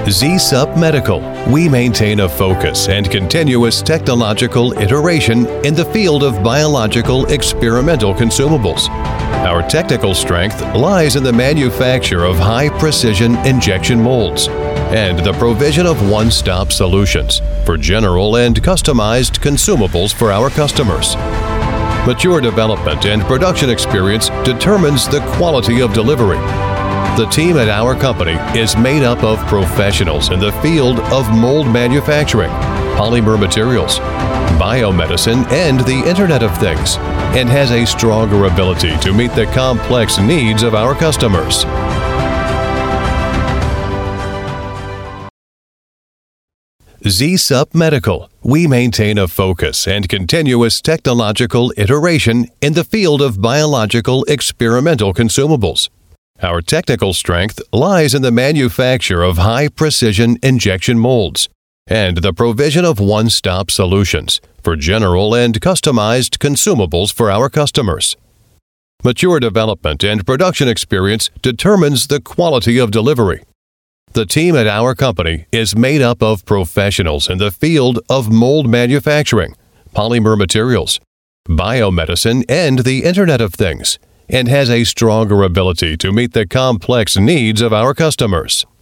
ZSUP Medical. We maintain a focus and continuous technological iteration in the field of biological experimental consumables. Our technical strength lies in the manufacture of high-precision injection molds and the provision of one-stop solutions for general and customized consumables for our customers. Mature development and production experience determines the quality of delivery. The team at our company is made up of professionals in the field of mold manufacturing, polymer materials, biomedicine, and the Internet of Things, and has a stronger ability to meet the complex needs of our customers. ZSUP Medical. We maintain a focus and continuous technological iteration in the field of biological experimental consumables. Our technical strength lies in the manufacture of high-precision injection molds and the provision of one-stop solutions for general and customized consumables for our customers. Mature development and production experience determines the quality of delivery. The team at our company is made up of professionals in the field of mold manufacturing, polymer materials, biomedicine, and the Internet of Things, and has a stronger ability to meet the complex needs of our customers.